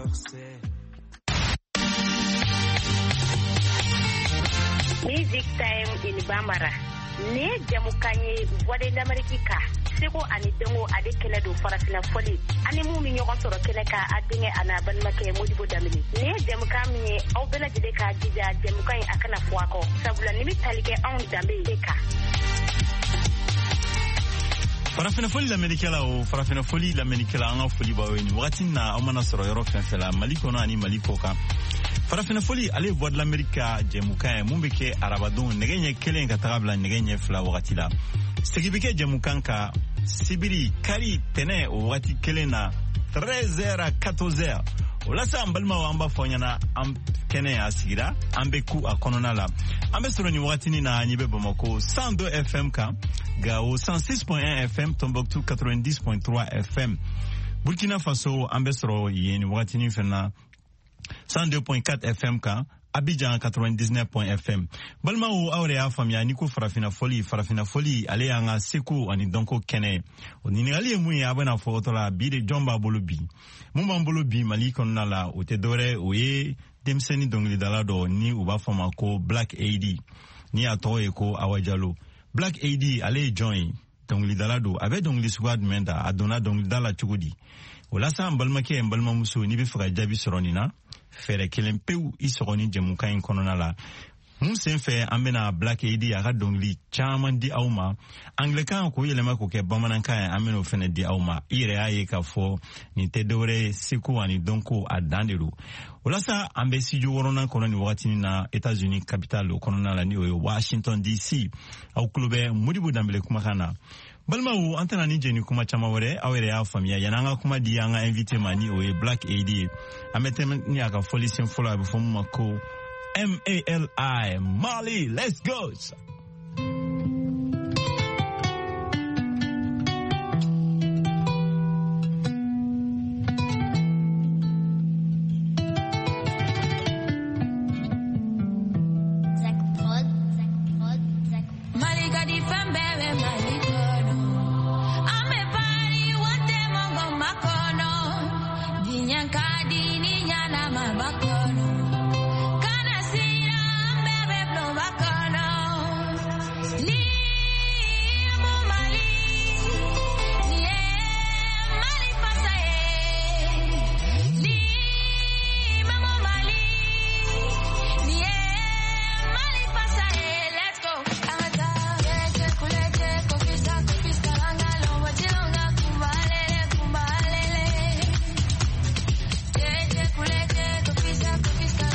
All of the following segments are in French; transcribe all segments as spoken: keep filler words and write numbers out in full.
Music Time in Bambara. Ne jamukanye voix d'Amérique. Seko ani dengo ade kele do farafina foli. Ani mu mi ñogon soro kele ka adinge ana banmake Modibo Damini. Ne jamuka mi aw bela jide ka jija jamuka akana fuako. Sabula nimi talike on dambe deka. Farafina foli l'Amérique la o farafina foli l'Amérique la anga foli ba weni wakati na amana soro yoro fenfela maliko na ani maliko ka farafina foli ale voix de l'Amérique jemuka mumbeke arabadon negenye kelen ka tagabla negenye fla wakati la stegibeke jemukan ka sibiri kari tene o wakati kelen na treize heures à quatorze heures olasa ambalma wa amba fonyana am kene asigira ambeku akonona la ambe soro ni wakati ni na nyibe Bamako cent deux F M ka ga au cent six point un F M Tombouctou quatre-vingt-dix point trois F M Burkina Faso ambe soro yeni wakati ni fena cent deux point quatre F M ka Abidjan quatre-vingt-dix-neuf point F M balma o awre ya famia niko farafina foli farafina foli ale yanga seku ani donko kene onini ali mu ya bana foto la bi de jomba bolobi mumba bolobi mali konna la o te dore oye demseni dongli dalado ni uba fama ko Black A D ni atoye ko awajalo Black A D ale join dongli dalado ave dongli squad menda adona dongli dala chugudi wala sa mbalma ke mbalma muso ni be faga jabi soronina fere kelen peu isogoni jemuka in konona la musen fe amena Black A D aga dongli chaman di awma anglican ko yelema ko ke bamananka ameno fene di awma ire aye ka fo ni tedore siku ani donko adanderu wala sa ambesi jo worona kononi wakati na États-Unis capitale konona la ni Washington D C au klube Modibo Dambele kumakana balma wu antana ni jeni kuma chama wore awere ya famia yananga kuma di yanga invité mani oye Black A D ametem ni aka folisin fola be fomu mako M A L I Mali, let's go. Coffee,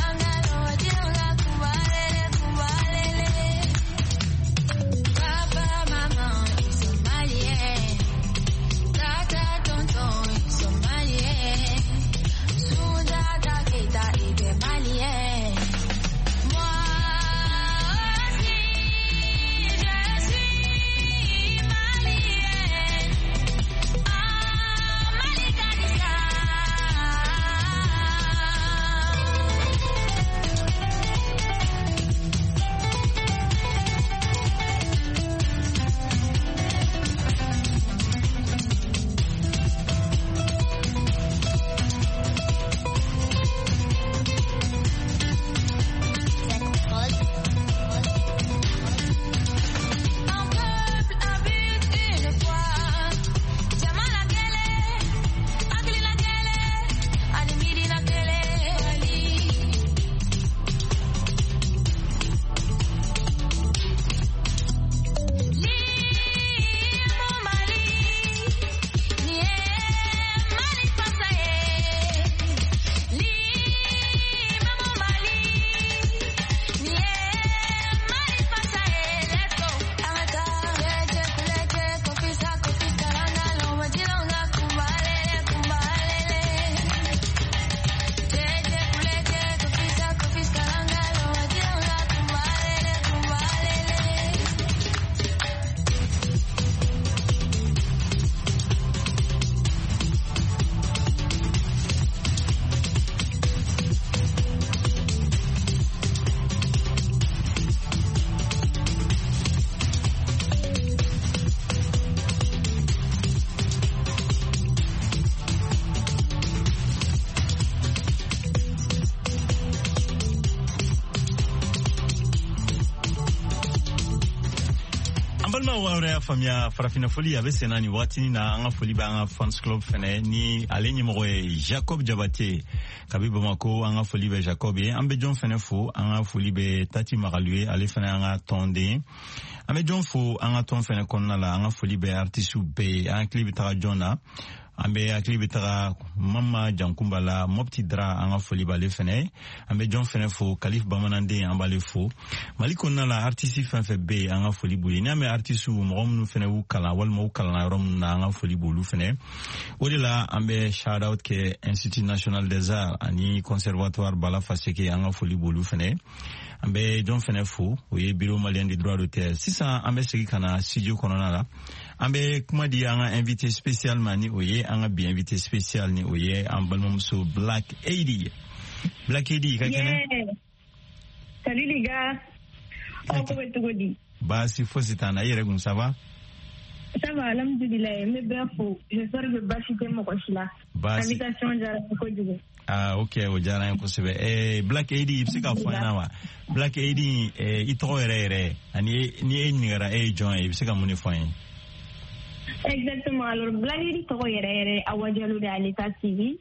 balma wawre ya famia farafina foli abe senani watini na anga foli ba anga fans club fene ni alenyi mo Jacob Jabate kabiba mako anga foli be Jacob e ambe jon fene fo anga foli be Tati Magalue ale fene anga tonde ambe jon fo anga ton fene konna la anga foli be artistu be anga clip ta jona ambe akili bitara mama jankumba la mopti dra anga foli bale fene ambe jon fene fo Kalif Bamanande ambale fo maliko na la artiste fan fe be anga foli buli na me artiste mo mu fene wu kala wal mo kala na rom na anga foli bulu fene odila ambe shout out ke Institut National des Arts ani conservatoire bala faseke anga foli bulu fene ambe jon fene fo oye bureau malien des droits d'auteur sisa ambe segi kana studio konona la ambe kuma di anga invité spécial mani oye anga bi invité spécial ni oye ambalmum so Black eighty Black eighty ka kene salut les gars on peut tout dire ba si fo sitana yere gun ça va ça va alhamdulillah mais bien faux j'espère que ba chité mo ko sila invitation jara ko jugo ah ok o jara ko sebe eh Black eighty ibsika fo na wa Black eighty eh itro ere ere ani ni ni ngara e join ibsika muni fo yin. Exactement. Alors, Black eighty toko yere yere awadjalo de l'état civil.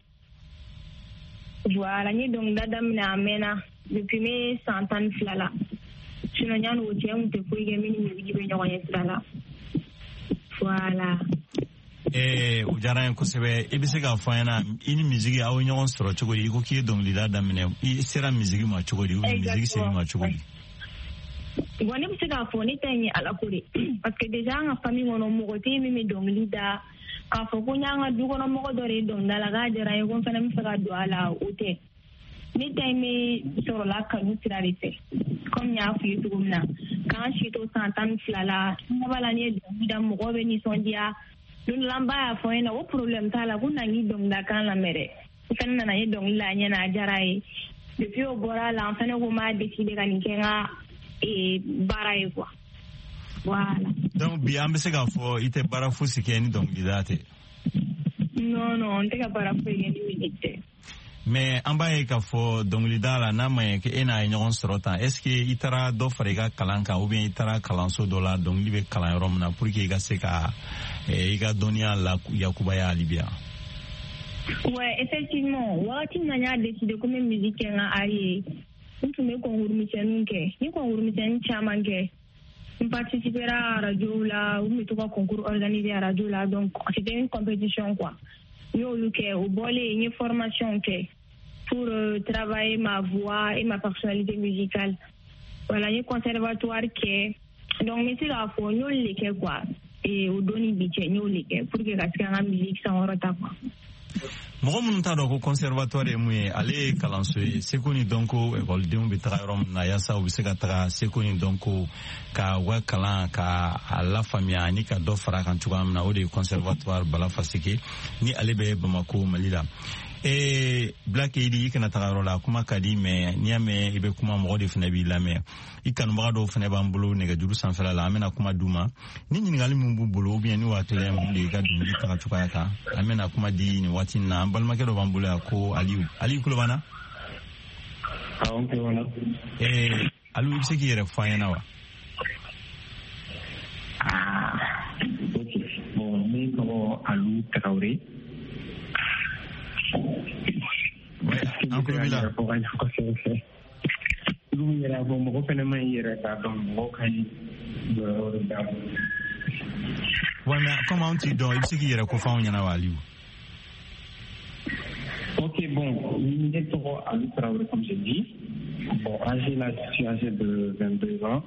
Voilà, ni donc dadam na amena depuis mes cent ans flala. Sinon nyan wote on te ko yemi ni mi be nyoye flala. Voilà. Eh, ujara ko sebe ibisika fana ini musique awo nyon soro chogori ko ki donc li dadam ne i sera musique ma chogori ou musique c'est ma chogori. Gwani bisika foni tanyi alakuri parce que déjà nga famille ngono mogote mimi donglida ka foko nyanga dugo no mogo dore donga la ga jara yo fana mi saka do ala ute ni taime soro la ka nutralité comme nya fu yutu gumna kan shito santam flala ngabala ni donga mogo be ni sondia dun lamba ya fo ena o problème tala kuna ni donga kan la mere fana na ni donga nya na jara yi depuis au bora la fana ko ma décider kan kenga et baraye quoi voilà donc bi ambe se ga fo ite bara fu sikeni donc didate non non on te ka bara fu yeni minute mais ambaye ka fo donc lidala na maye ke ena nyon sorota est ce que itara do farega kalanka ou bien itara kalanso dola donc libe kalan rom na pour que ga se ka e ga donia la yakuba ya libya. Ouais, effectivement wati nanya décider comme musique nga ari tu me concours misenunke ni concours misen chamanke on participera à radio là ou me toka concours organisé à radio là donc c'était une compétition quoi yo luke au bolé une formation que pour euh, travailler ma voix et ma personnalité musicale voilà un conservatoire que donc mais c'est la fois nous les quoi et au doni biche nous les pour que la musique ça on reta quoi. Mogo mun ta do ko conservatoire mu ale kalanso sekoni donc école de mu rom na yasa u sega tra sekoni donc ka wa kala ka ala famia ni ka do fara kan tuam na o de conservatoire bala fasike ni ale be Bamako Malila e Black eighty kana tagarola kuma kadi me ni ame ibe kuma mogo de fina bi la me ikanu ba do fina bambulo ne ga juru san fela la amena kuma duma ni ni ngali mu bulo bien ni watele mu de ga dum di taka tuka ka amena kuma di ni watin na balma ke do bambulo ko aliu aliu kulobana ah on wana e alu ibse ki yere fayana wa ah ok bon ni ko alu Traoré. Ouais, encore là. Lu yera bo mo ko na yera ta don mo kai do da. Ouais, mais comment tu dois il qui yera ko fa on yana waliu. Ok, bon, il est trop à l'outre, comme j'ai dit. Bon, âgé là, je suis âgé de vingt-deux ans.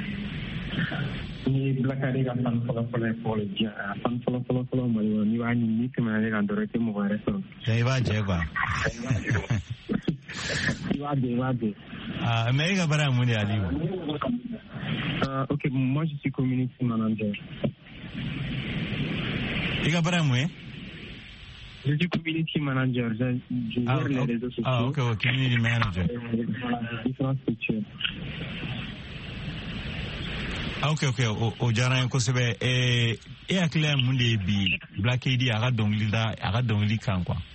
Ni blakade ga fan folo folo pour le dia fan folo folo folo mo ni wa ni ni kema le gandore te mo wa reso dai va je ba wa de wa de ah mais ga bara mo ni ali ah OK moi je suis community manager et ga bara mo je suis community manager je je gère les réseaux sociaux ah OK OK community manager différentes structures. Ah, ok, ok, o jaran ko sebe e e akle munde bi Black eighty aga dongli da aga dongli kan quoi.